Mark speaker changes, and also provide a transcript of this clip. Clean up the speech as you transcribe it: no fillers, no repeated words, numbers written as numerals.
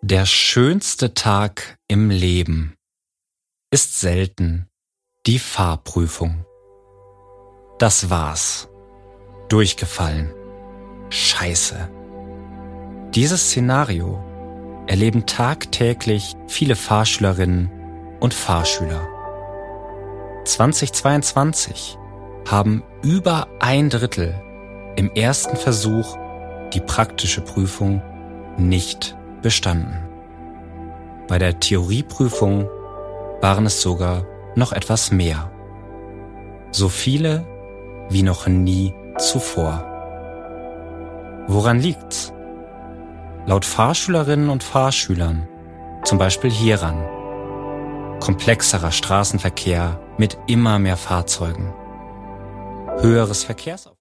Speaker 1: Der schönste Tag im Leben ist selten die Fahrprüfung. Das war's. Durchgefallen. Scheiße. Dieses Szenario erleben tagtäglich viele Fahrschülerinnen und Fahrschüler. 2022 haben über 1/3 im ersten Versuch die praktische Prüfung nicht bestanden. Bei der Theorieprüfung waren es sogar noch etwas mehr. So viele wie noch nie zuvor. Woran liegt's? Laut Fahrschülerinnen und Fahrschülern zum Beispiel hieran: komplexerer Straßenverkehr mit immer mehr Fahrzeugen, höheres Verkehrsaufkommen.